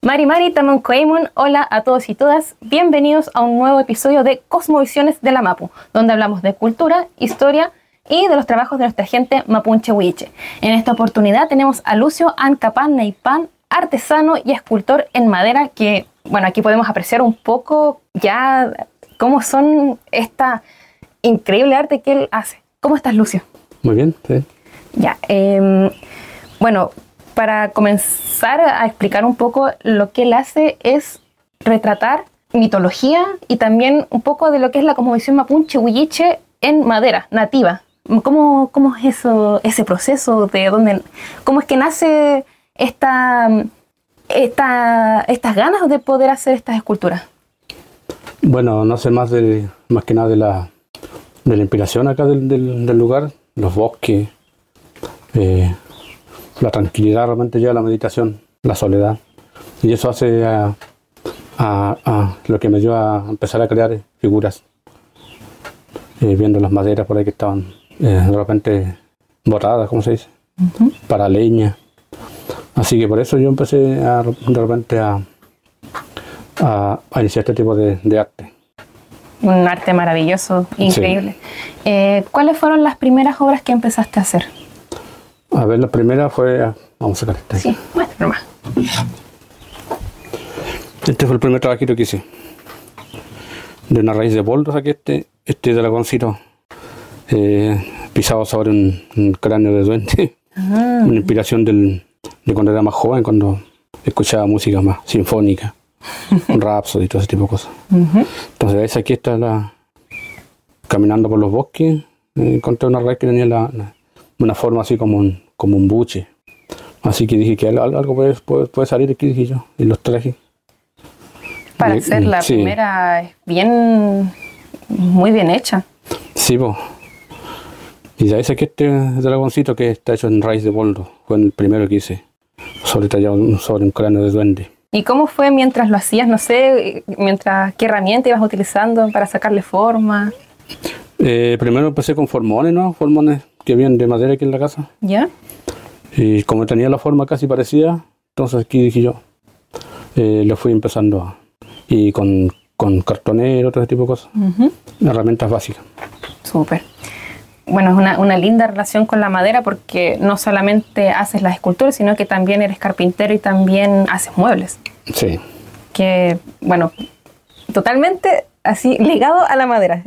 Mari Mari Tamancoemun, hola a todos y todas, bienvenidos a un nuevo episodio de Cosmovisiones de la Mapu, donde hablamos de cultura, historia y de los trabajos de nuestra gente mapuche huiche. En esta oportunidad tenemos a Lucio Ancapan Neipan, artesano y escultor en madera, que, bueno, aquí podemos apreciar un poco ya cómo son esta increíble arte que él hace. ¿Cómo estás, Lucio? Muy bien, sí. Ya, bueno, para comenzar a explicar un poco lo que él hace es retratar mitología y también un poco de lo que es la cosmovisión mapuche huilliche en madera nativa. ¿Cómo es eso, ese proceso? ¿Cómo es que nace estas ganas de poder hacer estas esculturas? Bueno, nace más que nada de la inspiración acá del lugar, los bosques, la tranquilidad realmente lleva la meditación, la soledad. Y eso hace a lo que me dio a empezar a crear figuras, viendo las maderas por ahí que estaban de repente botadas, ¿cómo se dice? Para leña. Así que por eso yo empecé de repente a iniciar este tipo de arte. Un arte maravilloso, increíble. Sí. ¿Cuáles fueron las primeras obras que empezaste a hacer? A ver, la primera fue... Vamos a sacar esta. Sí, muestra nomás. Este fue el primer trabajito que hice. De una raíz de boldo saqué este dragoncito pisado sobre un cráneo de duende. Una inspiración de cuando era más joven, cuando escuchaba música más sinfónica, Rhapsody y todo ese tipo de cosas. Entonces ahí saqué caminando por los bosques, encontré una raíz que tenía una forma así como un buche. Así que dije que algo puede salir aquí, dije yo, y los traje. Para hacer la primera es muy bien hecha. Sí, pues. Y de ahí saqué este dragoncito que está hecho en raíz de boldo. Fue el primero que hice, sobre un cráneo de duende. ¿Y cómo fue mientras lo hacías? No sé, ¿qué herramienta ibas utilizando para sacarle forma? Primero empecé con formones, ¿no? Formones que vienen de madera aquí en la casa. ¿Ya? Y como tenía la forma casi parecida, entonces aquí dije yo, lo fui empezando y con cartonero, todo ese tipo de cosas. Herramientas básicas. Súper. Bueno, es una linda relación con la madera porque no solamente haces las esculturas, sino que también eres carpintero y también haces muebles. Sí. Que, bueno, totalmente así ligado a la madera.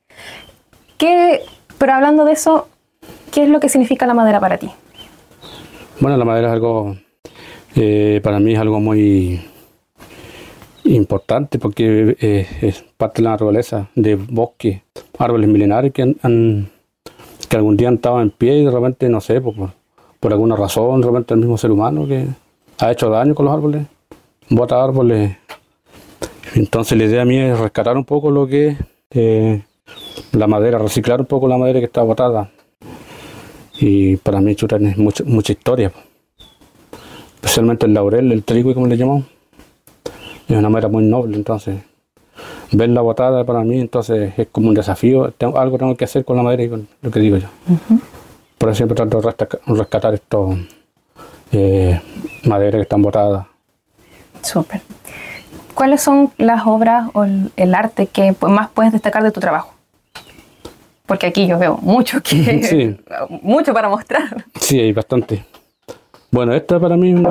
Pero hablando de eso, ¿qué es lo que significa la madera para ti? Bueno, la madera es algo, para mí es algo muy importante porque es parte de la naturaleza, de bosques, árboles milenarios que algún día han estado en pie y de repente, no sé, por alguna razón, de repente el mismo ser humano que ha hecho daño con los árboles, bota árboles. Entonces la idea mía es rescatar un poco lo que es la madera, reciclar un poco la madera que está botada. Y para mí chuta es mucha historia, especialmente el laurel, el trigo, como le llamamos, es una madera muy noble. Entonces verla botada para mí entonces es como un desafío. Algo tengo que hacer con la madera y con lo que digo yo. Por eso siempre trato de rescatar estos maderas que están botadas. Súper. ¿Cuáles son las obras o el arte que más puedes destacar de tu trabajo? Porque aquí yo veo mucho mucho para mostrar. Sí, hay bastante. Bueno, esta para mí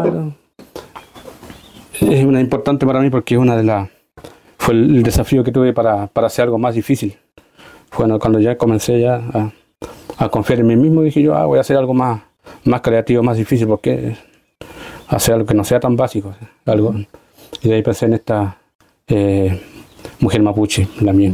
es una importante para mí porque es fue el desafío que tuve para hacer algo más difícil. Bueno, cuando ya comencé a confiar en mí mismo, dije yo, voy a hacer algo más creativo, más difícil, porque hacer algo que no sea tan básico. Y de ahí pensé en esta mujer mapuche, la mía.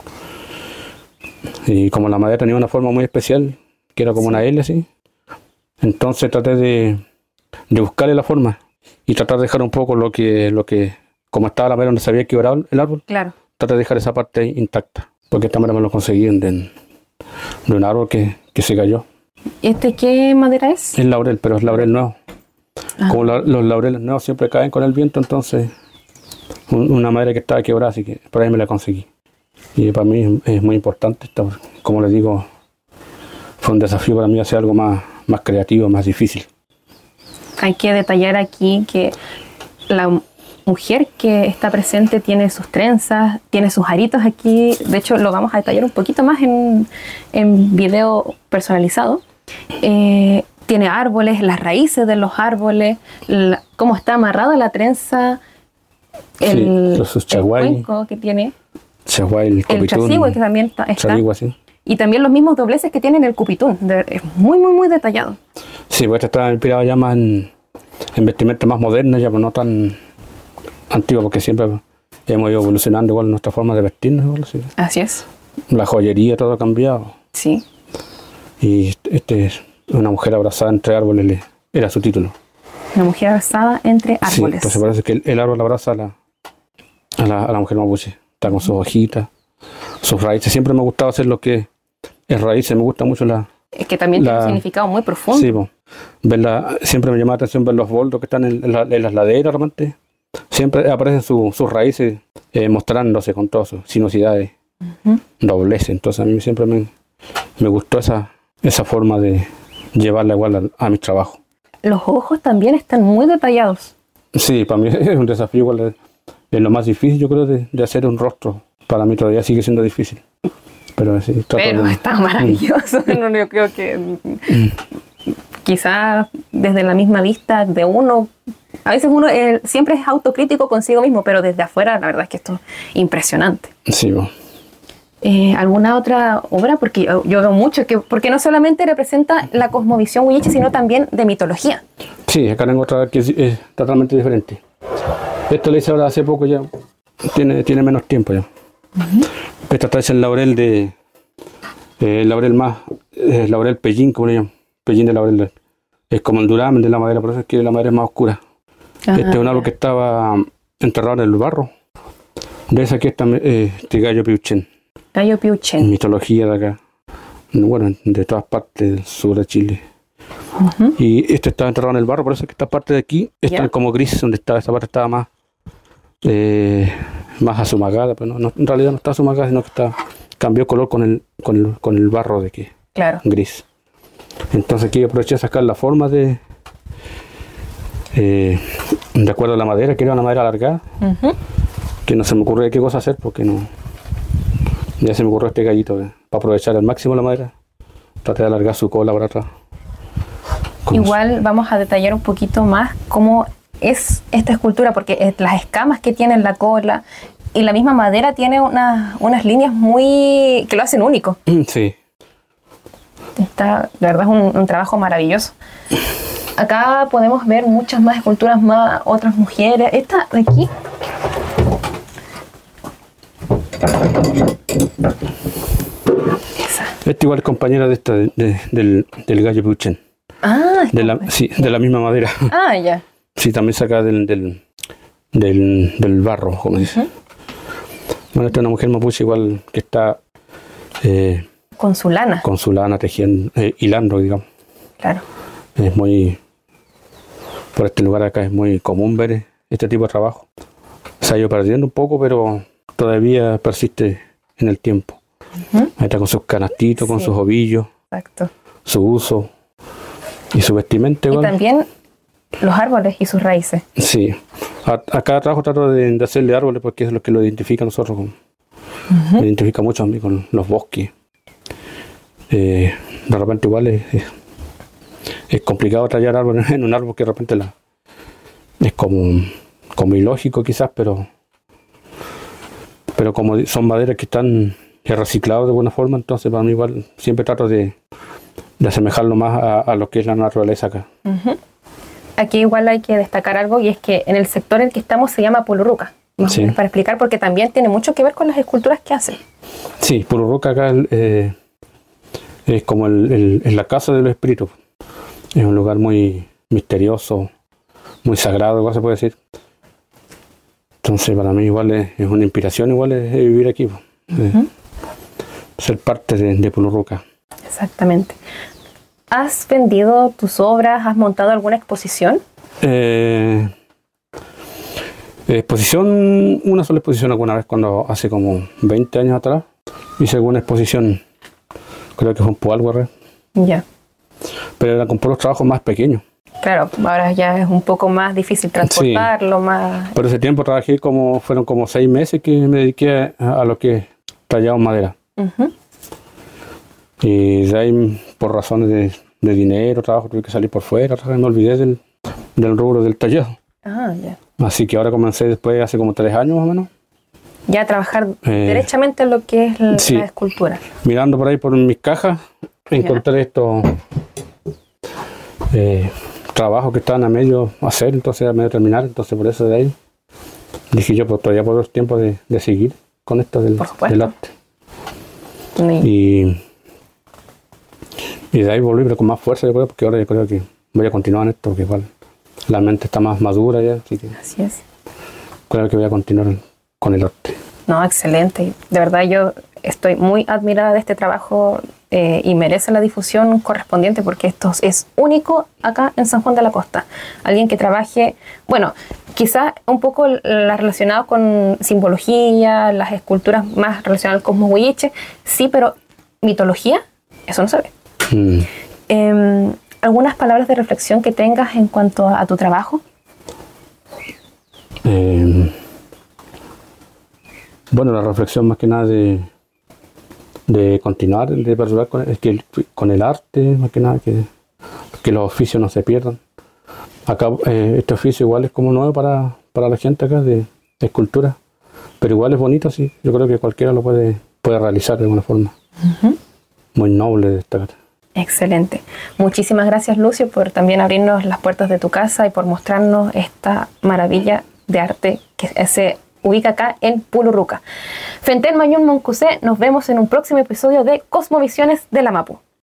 Y como la madera tenía una forma muy especial, que era como una L así, entonces traté de buscarle la forma y tratar de dejar un poco lo que como estaba la madera donde se había quebrado el árbol, claro. Traté de dejar esa parte intacta, porque esta madera me lo conseguí de un árbol que se cayó. ¿Este qué madera es? Es laurel, pero es laurel nuevo. Como los laureles nuevos siempre caen con el viento, entonces una madera que estaba quebrada, así que por ahí me la conseguí. Y para mí es muy importante esto, como les digo, fue un desafío para mí hacer algo más más creativo, más difícil. Hay que detallar aquí que mujer que está presente tiene sus trenzas, tiene sus aritos aquí. De hecho, lo vamos a detallar un poquito más en video personalizado. Tiene árboles, las raíces de los árboles, cómo está amarrada la trenza, el cuenco que tiene, el chasihue que también está. Chasihue, sí. Y también los mismos dobleces que tiene en el cupitún. Es muy, muy, muy detallado. Sí, pues este está inspirado ya más en vestimenta más moderna, ya pues no tan antigua, porque siempre hemos ido evolucionando igual nuestra forma de vestirnos. Igual, sí. Así es. La joyería, todo ha cambiado. Sí. Y este es una mujer abrazada entre árboles, era su título. Una mujer abrazada entre árboles. Sí, entonces parece que el árbol abraza a la mujer mapuche. Está con sus hojitas, sus raíces. Siempre me ha gustado hacer lo que es raíces, me gusta mucho Es que también tiene un significado muy profundo. Sí, siempre me llama la atención ver los boldos que están en las laderas, realmente. Siempre aparecen sus raíces mostrándose con todas sus sinuosidades, dobleces. Entonces a mí siempre me gustó esa forma de llevarla igual a mis trabajos. Los ojos también están muy detallados. Sí, para mí es un desafío igual. Es lo más difícil, yo creo, de hacer un rostro. Para mí todavía sigue siendo difícil. Pero sí, está maravilloso. No, yo creo que quizás desde la misma vista de uno, a veces uno siempre es autocrítico consigo mismo, pero desde afuera la verdad es que esto es impresionante. Sí, bueno. ¿Alguna otra obra? Porque yo veo mucho, porque no solamente representa la cosmovisión huilliche, sino también de mitología. Sí, acá tengo otra que es totalmente diferente. Esto lo hice ahora hace poco ya, tiene menos tiempo ya. Esta trae el laurel laurel pellín, como le llaman, pellín de laurel. Es como el duramen de la madera, por eso es que la madera es más oscura. Este es un árbol que estaba enterrado en el barro. De esa aquí está este gallo piuchen. Gallo piuchen. Mitología de acá. Bueno, de todas partes del sur de Chile. Y este estaba enterrado en el barro, por eso es que esta parte de aquí está como gris, donde estaba, esta parte estaba más azumagada, pero no, en realidad no está azumagada, sino que cambió color con el barro de aquí. Claro. Gris. Entonces aquí aproveché a sacar la forma de acuerdo a la madera, que era una madera alargada, que no se me ocurrió qué cosa hacer, porque no. Ya se me ocurrió este gallito, para aprovechar al máximo la madera. Traté de alargar su cola para atrás. Igual vamos a detallar un poquito más cómo es esta escultura, porque las escamas que tiene en la cola y la misma madera tiene unas líneas que lo hacen único. Sí. La verdad es un trabajo maravilloso. Acá podemos ver muchas más esculturas, más otras mujeres. Esta de aquí. Esa. Esta igual es compañera de esta del gallo piuchen. De la misma madera. Ah, ya. Sí, también saca del barro, como dice. Bueno, esta es una mujer mapuche igual que está con su lana. Con su lana tejiendo, hilando, digamos. Claro. Es muy, por este lugar acá es muy común ver este tipo de trabajo. Se ha ido perdiendo un poco, pero todavía persiste en el tiempo. Ahí está con sus canastitos, con sus ovillos. Exacto. Su uso y su vestimenta igual. Y también los árboles y sus raíces. Sí. A cada trabajo trato de hacerle árboles porque es lo que lo identifica a nosotros. Me identifica mucho a mí con los bosques. De repente igual es complicado tallar árboles en un árbol que de repente es como ilógico quizás, pero como son maderas que están recicladas de buena forma, entonces para mí igual siempre trato de asemejarlo más a lo que es la naturaleza acá. Aquí igual hay que destacar algo, y es que en el sector en el que estamos se llama Pulurruca. Sí. Para explicar, porque también tiene mucho que ver con las esculturas que hacen. Sí, Pulurruca acá es como la casa de los espíritus. Es un lugar muy misterioso, muy sagrado, igual se puede decir. Entonces para mí igual es una inspiración igual es vivir aquí. Ser parte de Pulurruca. Exactamente. ¿Has vendido tus obras? ¿Has montado alguna exposición? Exposición, una sola exposición alguna vez, cuando hace como 20 años atrás hice alguna exposición, creo que fue en Pualguarre. Ya. Pero era con puros trabajos más pequeños. Claro, ahora ya es un poco más difícil transportarlo, más... Por ese tiempo trabajé fueron como 6 meses que me dediqué a lo que tallado en madera. Ujú. Y de ahí, por razones de dinero, trabajo, tuve que salir por fuera, me olvidé del rubro del tallado. Ah, ya. Así que ahora comencé después, hace como 3 años más o menos. Ya trabajar derechamente en lo que es sí. la escultura. Mirando por ahí por mis cajas, encontré estos trabajos que estaban a medio hacer, entonces a medio terminar, entonces por eso de ahí dije yo, pues todavía puedo tiempo de seguir con esto del arte. Sí. Y de ahí volví pero con más fuerza, yo creo, porque ahora yo creo que voy a continuar en esto, porque igual la mente está más madura ya, así que Así es. creo que voy a continuar con el arte. No, excelente. De verdad yo estoy muy admirada de este trabajo y merece la difusión correspondiente porque esto es único acá en San Juan de la Costa. Alguien que trabaje, bueno, quizás un poco relacionado con simbología, las esculturas más relacionadas al Cosmo Huilliche, sí, pero mitología, eso no se ve. ¿Algunas palabras de reflexión que tengas en cuanto a tu trabajo? Bueno, la reflexión más que nada de continuar, de perdurar con el arte, más que nada, que los oficios no se pierdan. Acá este oficio igual es como nuevo para la gente acá de escultura, pero igual es bonito, sí. Yo creo que cualquiera lo puede realizar de alguna forma. Uh-huh. Muy noble de destacar. Excelente. Muchísimas gracias, Lucio, por también abrirnos las puertas de tu casa y por mostrarnos esta maravilla de arte que se ubica acá en Pulurruca. Fentel Mañón Moncusé, nos vemos en un próximo episodio de Cosmovisiones de la Mapu.